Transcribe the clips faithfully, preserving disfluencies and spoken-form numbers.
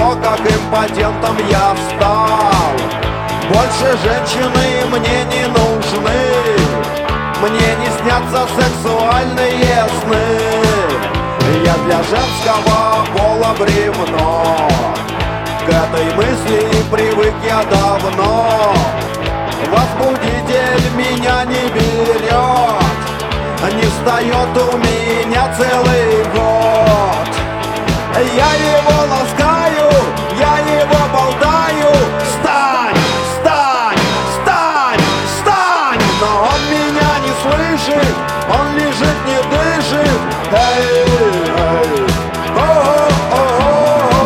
все, как импотентом я стал. Больше женщины мне не нужны, мне не снятся сексуальные сны. Я для женского пола бревно, к этой мысли привык я давно. Возбудитель меня не берет, не встает у меня целый год. Я его ласкаю, я его болтаю. Встань, встань, встань, встань! Но он меня не слышит, он лежит, не дышит. Эй, эй, о-о-о-о-о.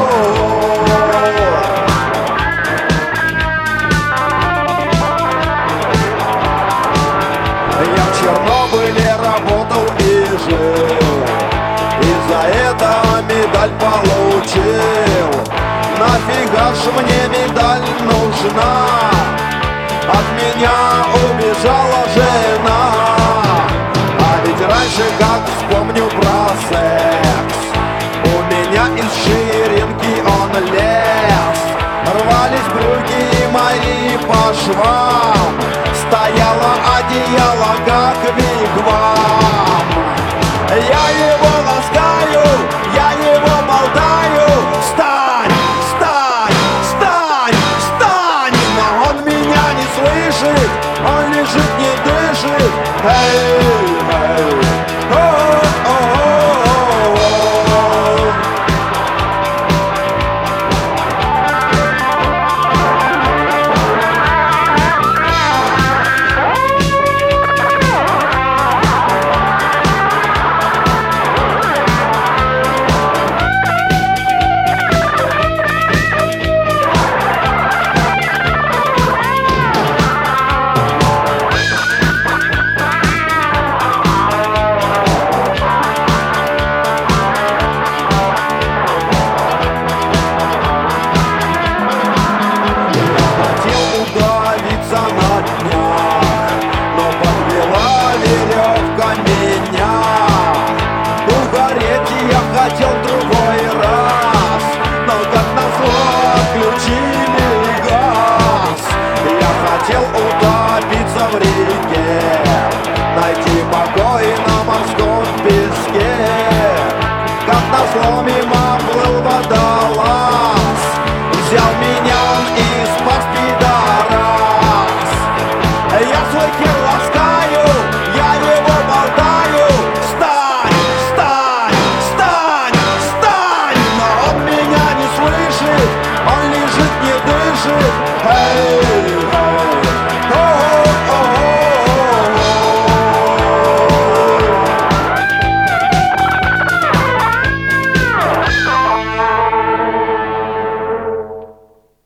Я в Чернобыле работал и жил, и за это медаль получил. Нафига ж мне медаль нужна? От меня убежала жена. А ведь раньше, как вспомню про секс, у меня из ширинки он лез. Рвались брюки мои по швам, стояло одеяло, как вигвам. Я его ласкаю, я его болтаю. Встань, встань, встань, встань! Но он меня не слышит, он лежит, не дышит. Эй, эй, о-о-о-о-о. Хотел другой раз, но как назло отключили газ. Я хотел утопиться в реке, найти покой на морском песке. Как назло мимо плыл водолаз, взял меня он и спас пидорас. Я свой хер ласкаю, я его болтаю. Встань, встань, встань, встань! Но он меня не слышит, он лежит, не дышит. Эй!